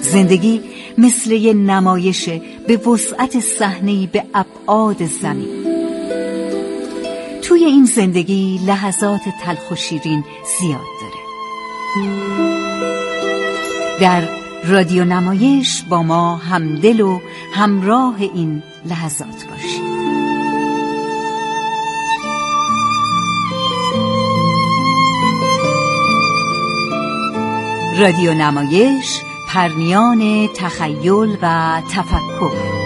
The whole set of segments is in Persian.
زندگی مثل یه نمایش به وسعت صحنه‌ای به ابعاد زمین. توی این زندگی لحظات تلخ و شیرین زیاد داره. در رادیو نمایش با ما همدل و همراه این لحظات باشید. رادیو نمایش، پرنیان تخیل و تفکر.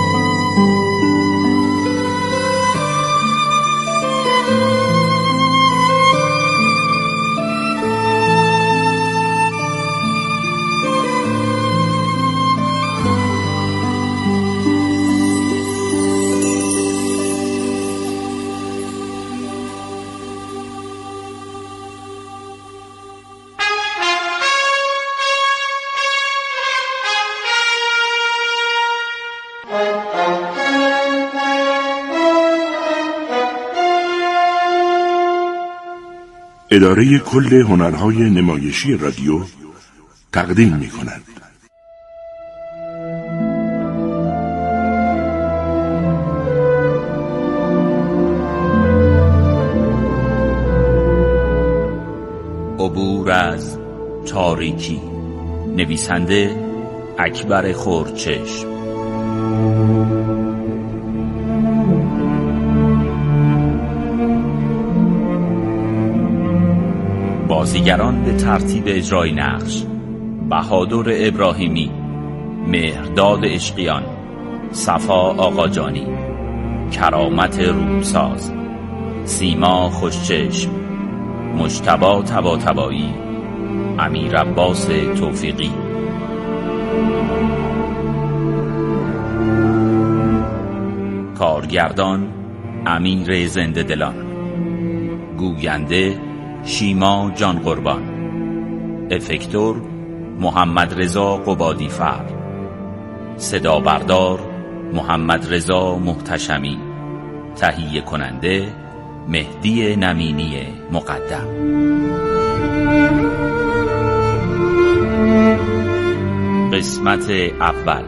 اداره کل هنرهای نمایشی رادیو تقدیم می‌کند. عبور از تاریکی. نویسنده اکبر خردچشم. بازیگران به ترتیب اجرای نقش: بهادر ابراهیمی، مهرداد عشقیان، صفا آقاجانی، کرامت رومساز، سیما خوشچشم، مجتبی طباطبایی، امیر عباس توفیقی. کارگردان امیر زنده دلان. گوینده شیما جان قربان. افکتور محمد رضا قبادی فر. صدا بردار محمد رضا محتشمی. تهیه کننده مهدی نمینی مقدم. قسمت اول.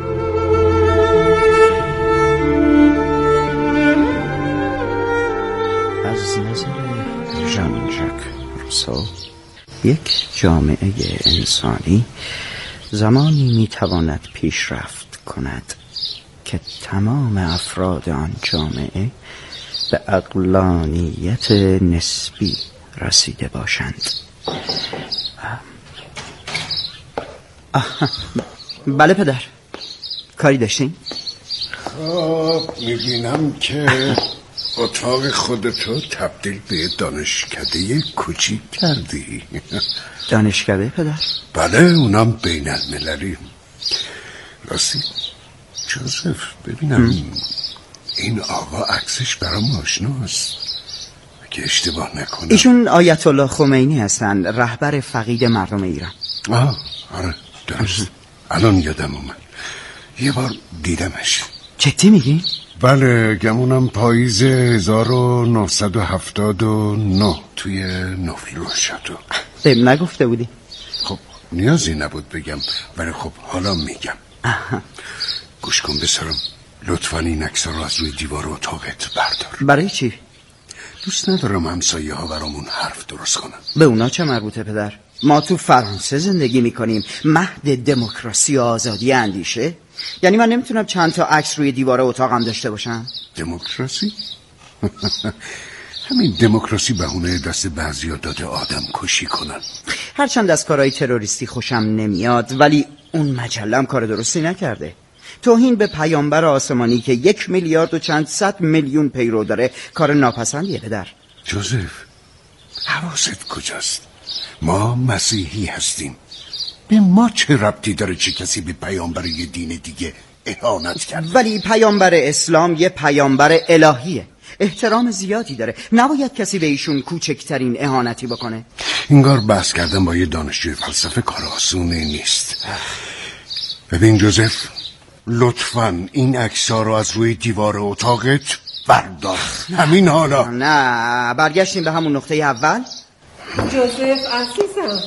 از نظر ژان ژاک روسو، یک جامعه انسانی زمانی میتواند پیشرفت کند که تمام افراد آن جامعه به عقلانیت نسبی رسیده باشند. بله پدر، کاری داشتین؟ خب میبینم که اتاق خودتو تبدیل به دانشکده کوچیک کردی. دانشکده پدر؟ بله، اونم بین المللی. راستی جوزف، ببینم این آقا عکسش برام آشناست، اگه اشتباه نکنم. ایشون آیت الله خمینی هستن، رهبر فقید مردم ایران. آره درست. الان یادم اومد، یه بار دیدمش. جدی میگی؟ بله، گمونم پاییز 1979 توی نوفیل شاتو. بهم نگفته بودی؟ خب نیازی نبود بگم، ولی خب حالا میگم. گوش کن بسرم، لطفاً این عکس‌ها رو از روی دیوار اتاقت بردار. برای چی؟ دوست ندارم همسایه ها برامون حرف درست کنن. به اونا چه مربوطه پدر؟ ما تو فرانسه زندگی میکنیم، مهد دموکراسی و آزادی اندیشه. یعنی من نمیتونم چند تا عکس روی دیوار اتاقم داشته باشم؟ دموکراسی؟ همین دموکراسی بهونه دست بعضیا داده آدم کشی کنن. هرچند از کارهای تروریستی خوشم نمیاد، ولی اون مجلم کار درستی نکرده. توهین به پیامبر آسمانی که 1 میلیارد و چند صد میلیون پیرو داره کار ناپسندیه پدر. جوزف، حواست کجاست؟ ما مسیحی هستیم. به ما چه ربطی داره چه کسی به پیامبر یه دین دیگه اهانت کرد؟ ولی پیامبر اسلام یه پیامبر الهیه، احترام زیادی داره، نباید کسی به ایشون کوچکترین اهانتی بکنه. انگار بحث کردن با یه دانشجوی فلسفه کار آسونی نیست. ببین جوزف، لطفاً این عکس‌ها رو از روی دیوار اتاقت بردار. همین حالا. نه، برگشتیم به همون نقطه اول. جوزف عزیزم،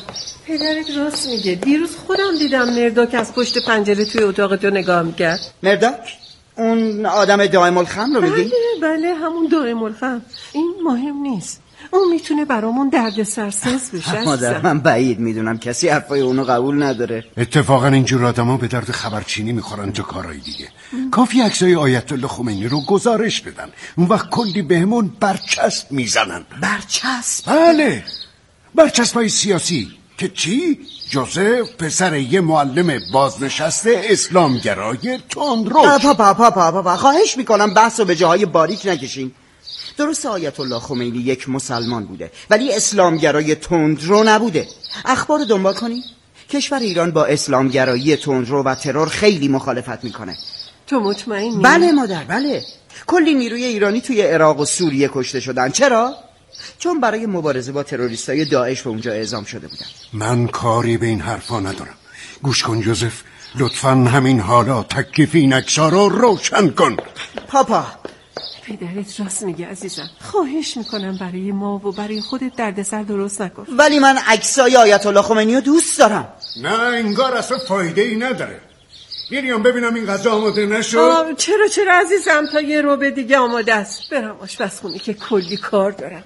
پدرت راست میگه. دیروز خودم دیدم مرداک از پشت پنجره توی اتاق تو نگاه میکرد. مرداک؟ اون آدم دائم الخمر رو میگی؟ بله همون دائم الخمر. این مهم نیست، اون میتونه برامون دردسرساز بشه. مادر من بعید میدونم کسی حرفای اونو قبول نداره. اتفاقا اینجور آدما به درد خبرچینی میخورن تا کارهای دیگه. کافی عکسای آیت الله خمینی رو گزارش بدن، اون وقت کلی بهمون برچسب میزنن. برچسب؟ بله، برچسبای سیاسی. که چی؟ جوزف پسر یه معلم بازنشسته اسلامگرای تندرو. پاپا خواهش میکنم بحثو به جاهای باریک نکشین. درست آیت الله خمینی یک مسلمان بوده ولی اسلامگرای تندرو نبوده. اخبار دنبال کنی؟ کشور ایران با اسلامگرایی تندرو و ترور خیلی مخالفت میکنه. تو مطمئنی؟ بله مادر، بله. کلی نیروی ایرانی توی عراق و سوریه کشته شدن. چرا؟ چون برای مبارزه با تروریستای داعش به اونجا اعزام شده بودن. من کاری به این حرفا ندارم. گوش کن جوزف، لطفاً همین حالا تکلیف این عکس‌ها رو روشن کن. پاپا پدرت راست میگه عزیزم. خواهش میکنم برای ما و برای خودت دردسر درست نکن. ولی من عکسای آیت الله خمینی رو دوست دارم. نه انگار اصلا فایده ای نداره. میریام ببینم این غذا آماده نشد. چرا عزیزم، تا یه روبه دیگه آماده است. برم آشپزخونه که کلی کار دارم.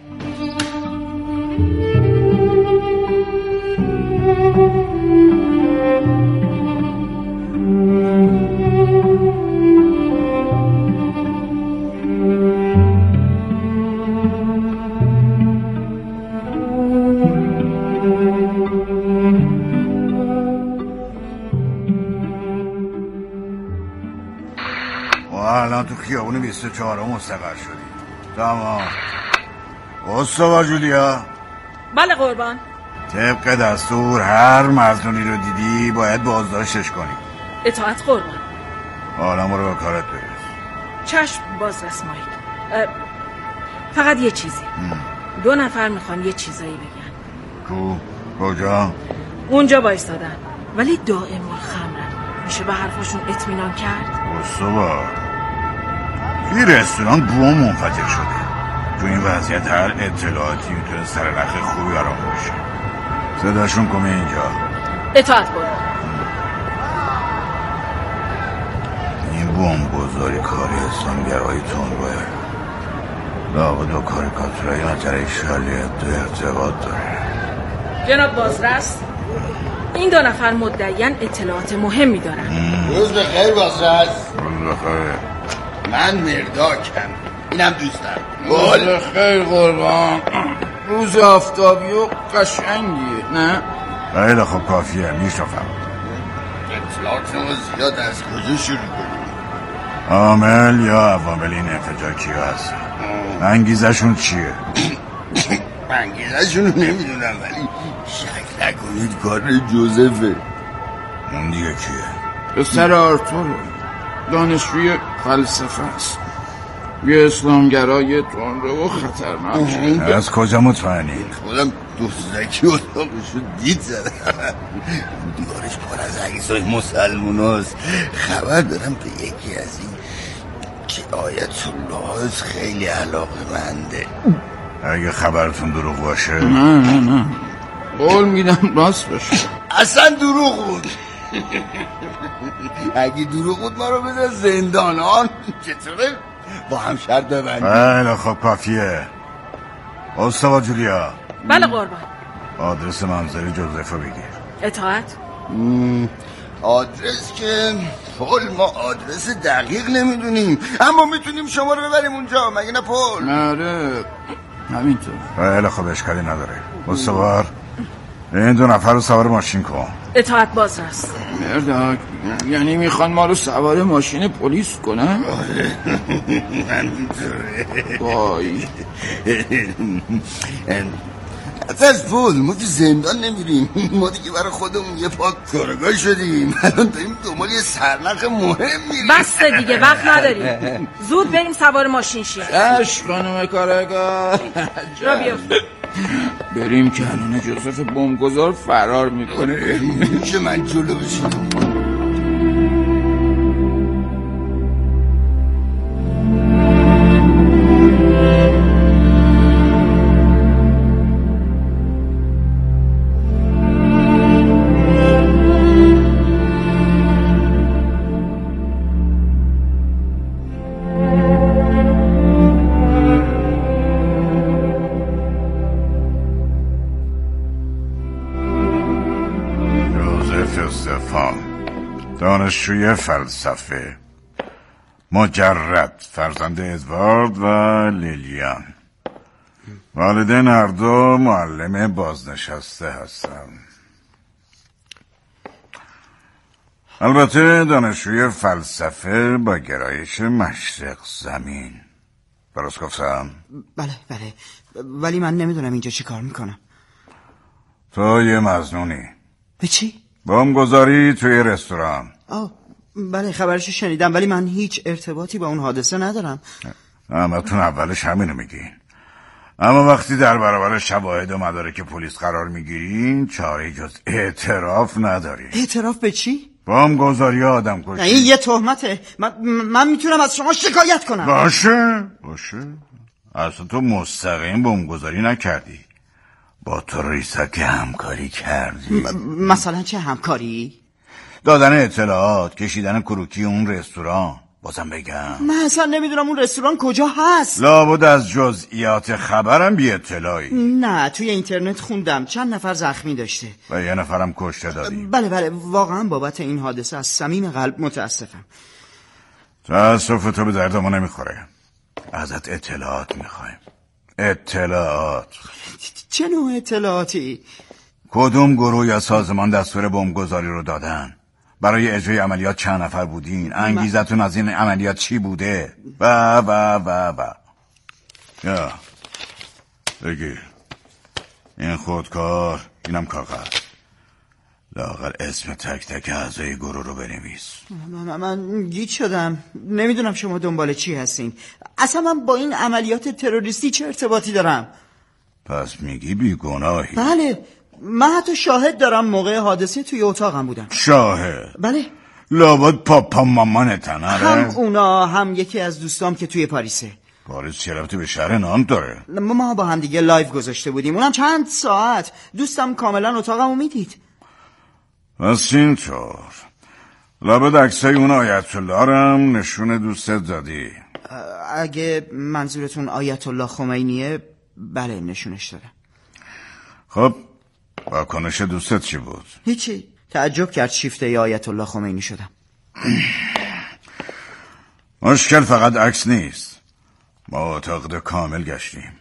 الان تو خیابون 24 مستقر شدی. تمام. استوار جولیا. بله قربان. طبق دستور هر مظنونی رو دیدی باید بازداشتش کنی. اطاعت قربان. حالا برو به کارت برس. چشم بازرس مایک. فقط یه چیزی. 2 نفر میخوان یه چیزایی بگن. کجا؟ اونجا بایستادن ولی دائم الخمرن. میشه به حرفاشون اطمینان کرد؟ استوار توی رستوران بوم منفجر شده. تو این وضعیت هر اطلاعاتی میتونه سر نخ خوبی برام باشه. صداشون کنه اینجا. اطاعت قربان. این بوم گذاری کاری اسلامگرای تندروه. لابد و کاریکاتورای نظر شالیت تو ارتباط داره. جناب بازرس، این 2 نفر مدعیان اطلاعات مهمی دارن. روز بخیر بازرس. روز بخیر. من مرداکم، اینم دوستم. روز بخیر قربان. روز آفتابی و قشنگیه نه؟ خیلی خب کافیه، میشنفم. اطلاعات ما زیاد از کجا شروع کنیم؟ عامل یا عوامل این انفجار کیا هست؟ انگیزشون چیه؟ انگیزشون رو نمیدونم ولی شک نکنید کار جوزفه. اون دیگه کیه؟ پسر آرتور دانشجوی فلسفه است. یه اسلامگرای تندرو و خطرناک. از کجا مطمئنی؟ خودم دزدکی اتاقشو دید زدم. دیوارش پر از عکسای مسلموناست. خبر دارم که یکی از این که آیت الله هست خیلی علاقه منده. اگه خبرتون دروغ باشه؟ نه قول میدم راست باشه. اصلا دروغ بود. اگه دروغ بود ما رو بذار زندانان. چطوره؟ با هم شرط ببندیم. خیلی خب کافیه. استوار جولیا. بله قربان. آدرس منزل جوزف رو بگیر. اطاعت. آدرس که پول ما آدرس دقیق نمیدونیم اما میتونیم شما رو ببریم اونجا، مگه نه پول؟ آره همینطور. خیلی خب اشکالی نداره. استوار این 2 نفر رو سوار ماشین کن. اطاعت بازرس. مرداک یعنی میخوان ما رو سوار ماشین پلیس کنن؟ همینطوره. وای از پول ما تو زندان نمیریم. ما دیگه برای خودمون یه پاک کارگاه شدیم. الان داریم دنبال یه سرنخ مهم میریم. بسته دیگه وقت نداریم. زود بریم سوار ماشین شیم. اش خانم کارگاه را بیفت. بریم که الان جوزف بمبگذار فرار میکنه. میشه من جلو بشینم؟ استفان، دانشجوی فلسفه، مجرد، فرزند ادوارد و لیلیان. والدین هر دو معلم بازنشسته هستم. البته دانشجوی فلسفه با گرایش مشرق زمین. درست گفتم؟ بله بله، ولی من نمیدونم اینجا چی کار میکنم. تو یه مظنونی. به چی؟ بمبگذاری توی رستوران. بله خبرشو شنیدم، ولی من هیچ ارتباطی با اون حادثه ندارم. همتون اولش همینو میگین، اما وقتی در برابر شواهد و مدارک پلیس قرار میگیرین چاره جز اعتراف ندارین. اعتراف به چی؟ بمبگذاری آدم کشی. این یه تهمته. من میتونم از شما شکایت کنم. باشه اصلا تو مستقیم بمبگذاری نکردی، با تروریستا که همکاری کردی. مثلا چه همکاری؟ دادن اطلاعات، کشیدن کروکی اون رستوران. بازم بگم من اصلا نمیدونم اون رستوران کجا هست. لابد از جزئیات خبرم بی اطلاعی. نه، توی اینترنت خوندم چند نفر زخمی داشته و یه نفرم کشته داری. بله واقعا بابت این حادثه از صمیم قلب متاسفم. تأسف تو به درد ما نمیخوره. ازت اطلاعات میخوایم. اطلاعات. چه نوع اطلاعاتی؟ کدوم گروه یا سازمان دستور بمبگذاری رو دادن؟ برای اجرای عملیات چند نفر بودین؟ انگیزتون از این عملیات چی بوده؟ و یا بگیر این خودکار، اینم کاغذ، لااقل اسم تک تک اعضای گروه رو بنویس. من گیج شدم، نمیدونم شما دنبال چی هستین. اصلا من با این عملیات تروریستی چه ارتباطی دارم؟ پس میگی بیگناهی؟ بله، من حتی شاهد دارم، موقع حادثه توی اتاقم بودم. شاهد؟ بله. لابد پاپا مامانتن. هم اونا، هم یکی از دوستام که توی پاریسه. پاریس چه ربطی به شهر نانت داره؟ ما با هم دیگه لایو گذاشته بودیم، اونم چند ساعت. دوستم کاملا اتاقمو میدید. پس اینطور لابد عکسای اون آیت الله رم نشون دوستت دادی. اگه منظورتون آیت الله خمینیه، بله نشونش داره. خب واکنش دوستت چی بود؟ هیچی، تعجب کرد شیفته آیت الله خمینی شدم. مشکل فقط عکس نیست، ما اتاق کامل گشتیم.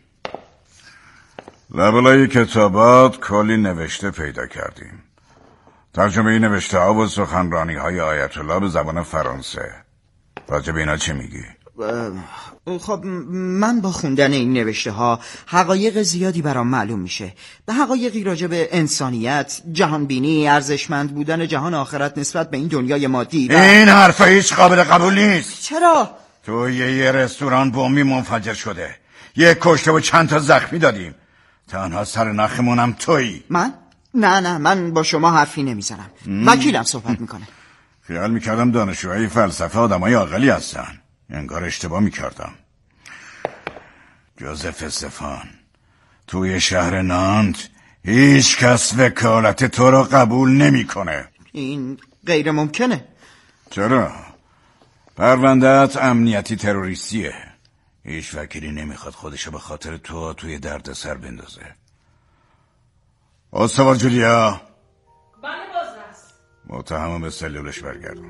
لبلای کتابات کلی نوشته پیدا کردیم. ترجمه نوشته ها و سخنرانی های آیت الله به زبان فرانسه. راجع به اینا چی میگی؟ خب من با خوندن این نوشته ها حقایق زیادی برام معلوم میشه. به حقایقی راجع به انسانیت، جهانبینی، ارزشمند بودن جهان آخرت نسبت به این دنیای مادی این حرفا هیچ قابل قبول نیست. چرا؟ تو یه رستوران بمبی منفجر شده، یه کشته و چند تا زخمی دادیم، تنها سر نخمونم تویی. من؟ نه من با شما حرفی نمیزنم. وکیلم صحبت میکنه. خیال میکردم دانشجوهای فلسفه آدمای عاقلی هستن، انگار اشتباه میکردم. جوزف استفان، توی شهر نانت هیچ کس وکالت تو رو قبول نمیکنه. این غیر ممکنه. چرا؟ پرونده‌ات امنیتی تروریستیه. هیچ وکیلی نمیخواد خودشو به خاطر تو توی دردسر بندازه. استوار جولیا. بله بازرس. متهمو به سلولش برگردون.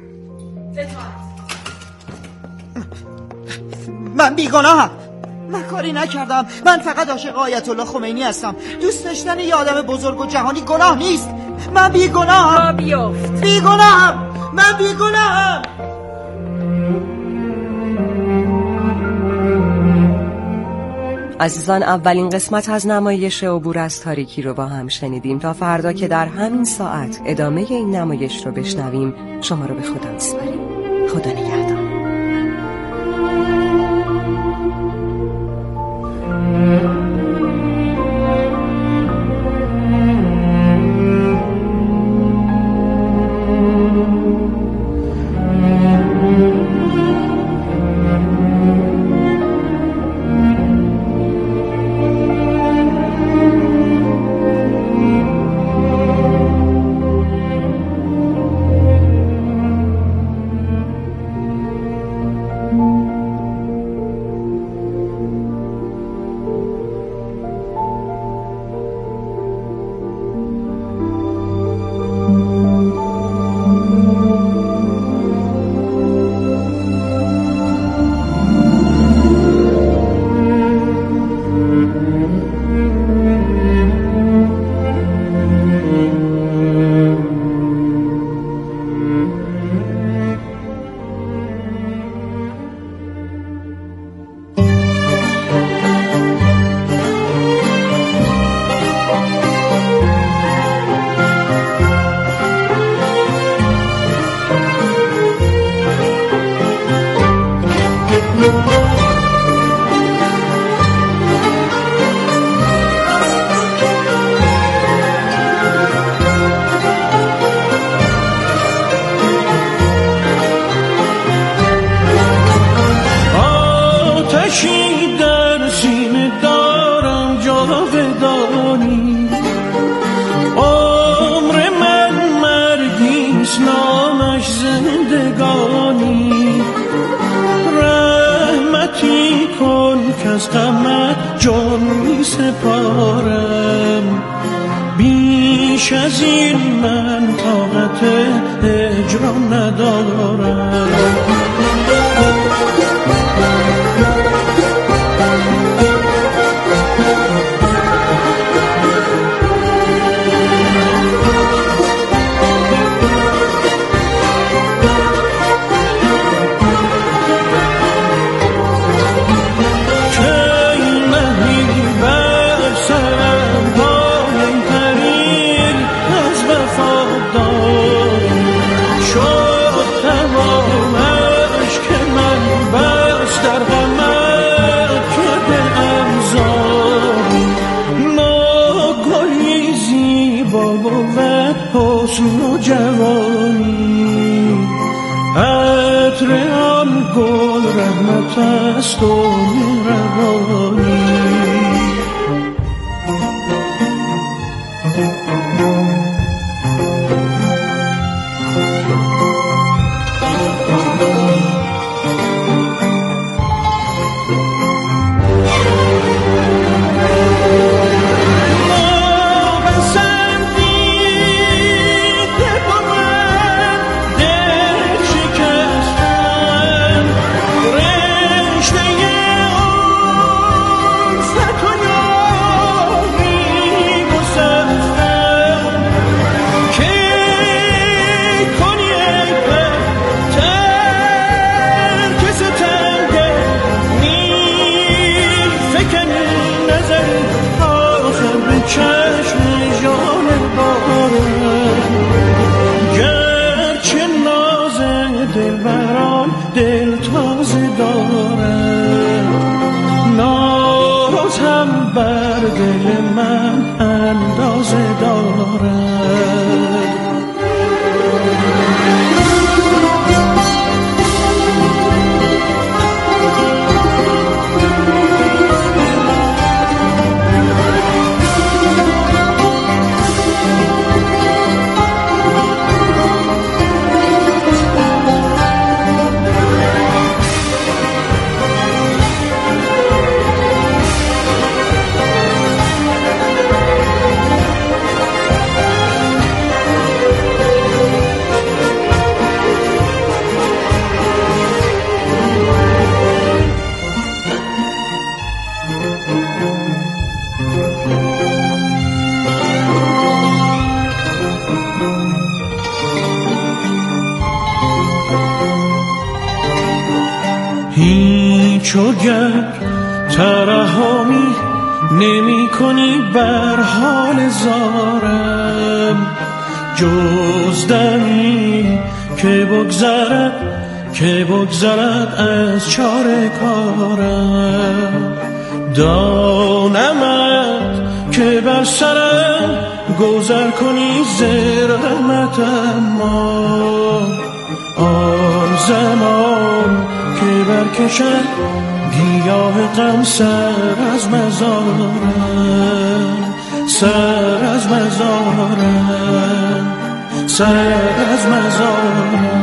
من بیگناهم، من کاری نکردم. من فقط عاشق آیت الله خمینی هستم. دوست داشتن یه آدم بزرگ و جهانی گناه نیست. من بیگناهم. بیگناهم. من بیگناهم. عزیزان، اولین قسمت از نمایش عبور از تاریکی رو با هم شنیدیم. تا فردا که در همین ساعت ادامه این نمایش رو بشنویم، شما رو به خدا میسپاریم. خدا نگهدار. نامش زندگانی. رحمتی کن که از غمت جان می سپارم، بیش از این من طاقت هجران ندارم. حسن و جوانی، عطر آن گل رحمت است و مهربانی. دل تازه دارد، ناز هم بر دل من اندازه دارد. هیچ اگر ترحمی نمی کنی بر حال زارم، جز دمی که بگذرد از چاره کارم. دانمت که بر سرم گذر کنی ز رحمت، اما آن زمان که برکشد گیاه غم سر از مزارم، سر از مزارم، سر از مزارم.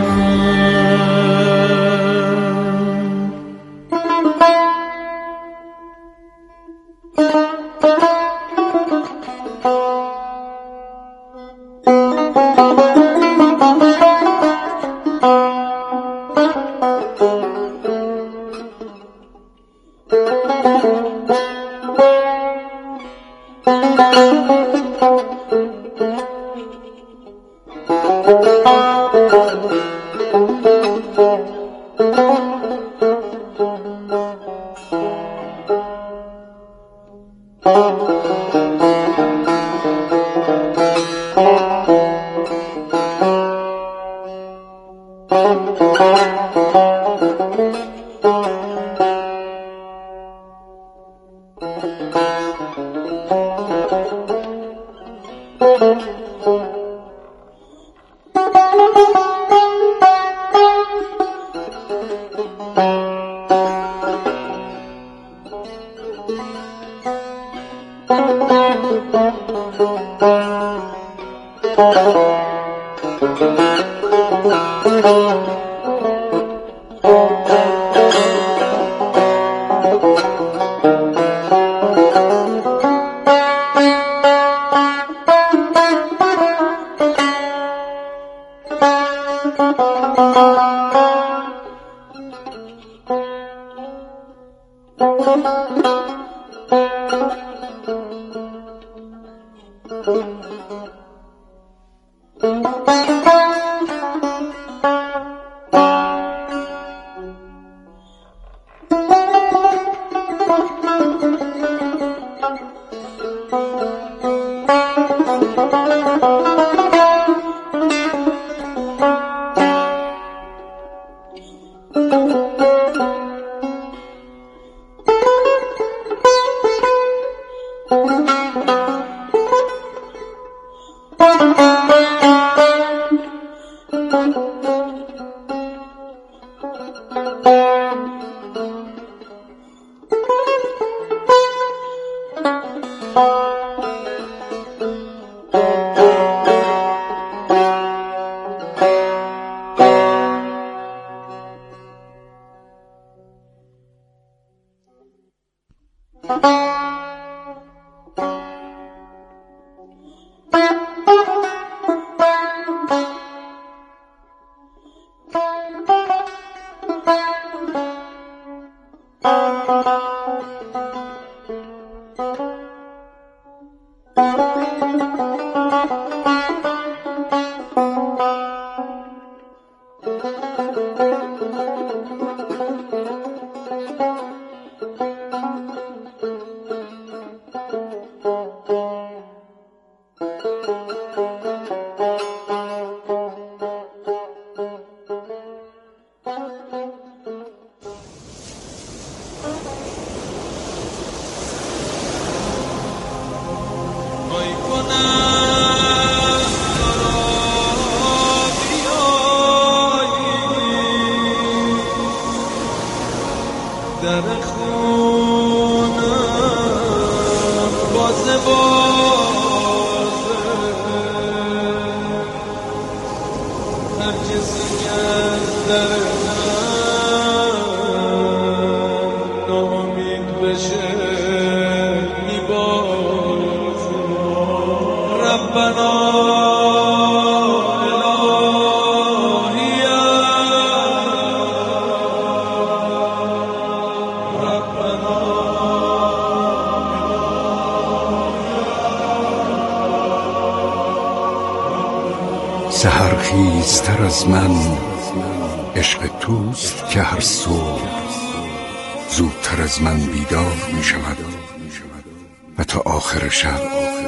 سحرخیزتر از من عشق توست که هر صبح زودتر از من بیدار می شود و تا آخر شب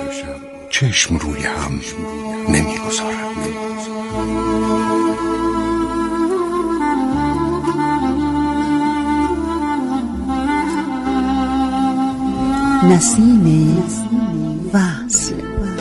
چشم روی هم نمی گذارد. نسیم وصل.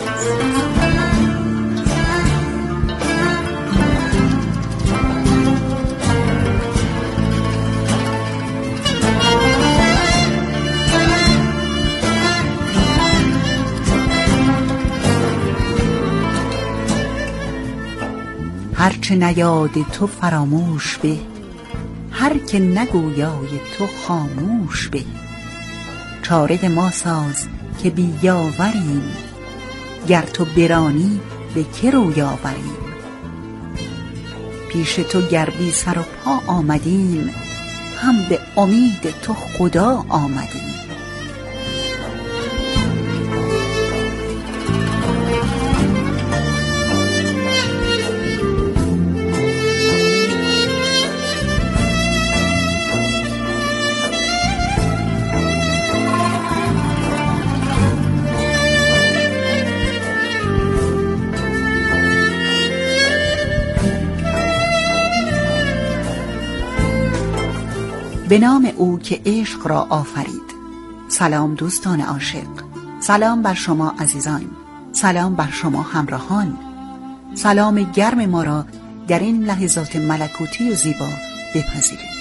هرچه نیاد تو فراموش به، هر که نگویای تو خاموش به. چاره ما ساز که بیاوریم، گر تو برانی به که روی آوریم. پیش تو گر بی سر و پا آمدیم، هم به امید تو خدا آمدیم. به نام او که عشق را آفرید. سلام دوستان عاشق، سلام بر شما عزیزان، سلام بر شما همراهان. سلام گرم ما را در این لحظات ملکوتی زیبا بپذیرید.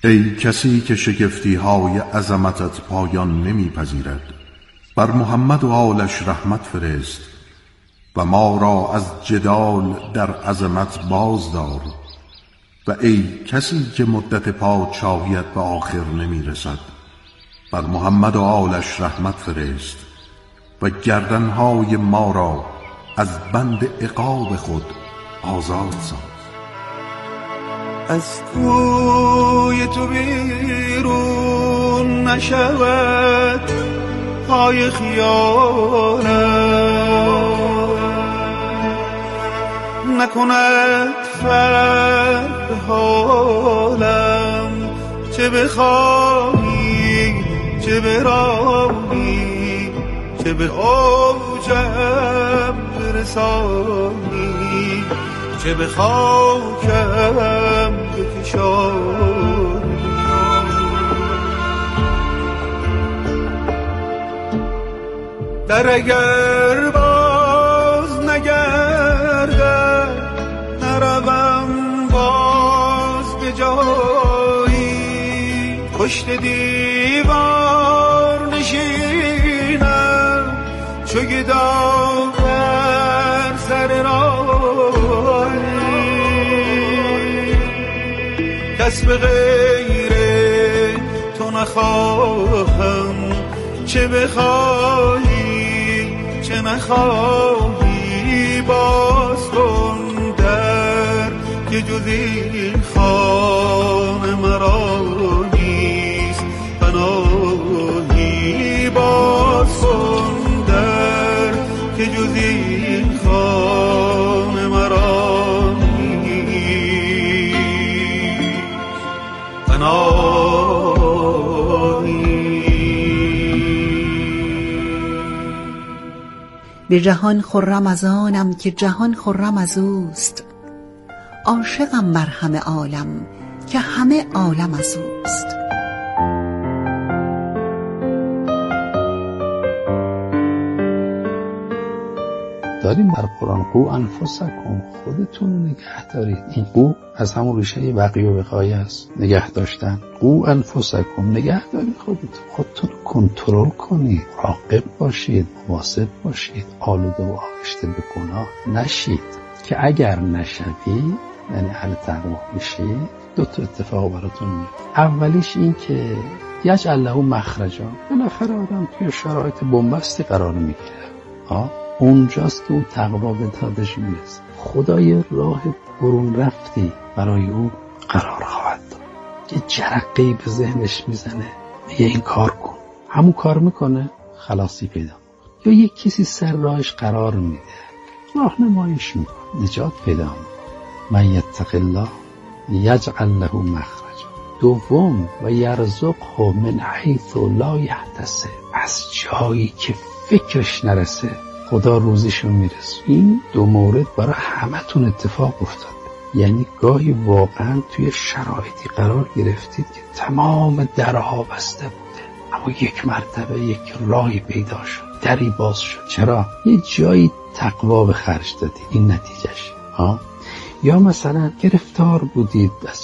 ای کسی که شگفتی های عظمتت پایان نمیپذیرد، بر محمد و آلش رحمت فرست و ما را از جدال در عظمت باز دار. و ای کسی که مدت پادشاهیت به آخر نمیرسد، بر محمد و آلش رحمت فرست و گردنهای ما را از بند عقاب خود آزاد ساز. از کوی تو بیرون نشود پای خیالم، نکند فرق به حالم، چه بخواهی چه برانی، چه به اوجم برسانی، چه به خاکم بکشانی. در اگر باز نگردد، نروم باز به جایی، پشت دیوار نشینم چو گدا بر سر راهی. کس به غیر تو نخواهم، چه بخواهی چه نخواهی، باز کن در که جز این خانه مرا نیست پناهی. باز کن در که جز این خانه مرا نیست پناهی. به جهان خرم از آنم که جهان خرم از اوست، عاشقم بر همه عالم که همه عالم از اوست. داریم در قرآن قو انفسکم، خودتون رو نگه دارید. این قو از همون ریشه بقی و وقایه است، نگه داشتن. قو انفسکم، نگه دارید خودتون رو کنترل کنید، مراقب باشید، مواظب باشید، آلوده و آغشته به گناه نشید که اگر نشوید، یعنی اهل تقوا میشید، دو تا اتفاق براتون میفته. اولیش این که یجعل له مخرجا، بالاخره آدم توی شرایط بنبستی قرار میگیره، اونجاست که اون تقوا به دادش میرسه. خدای راه برون رفتی برای او قرار خواهد داد. یه جرقه‌ای به ذهنش میزنه، میگه این کار کن، همون کار میکنه، خلاصی پیدا میکنه. یا یک کسی سر راهش قرار میده، راهنماییش میکنه، نجات پیدا میکنه. من یتق الله یجعل له مخرجا. دوم و یرزقه من حیث لا یحتسب، از جایی که فکرش نرسه خدا روزیشو میرسه. این دو مورد برای همتون اتفاق افتاده. یعنی گاهی واقعا توی شرایطی قرار گرفتید که تمام درها بسته بوده، اما یک مرتبه یک راهی پیدا شد، دری باز شد. چرا؟ یه جایی تقوا به خرج دادید، این نتیجهش. یا مثلا گرفتار بودید از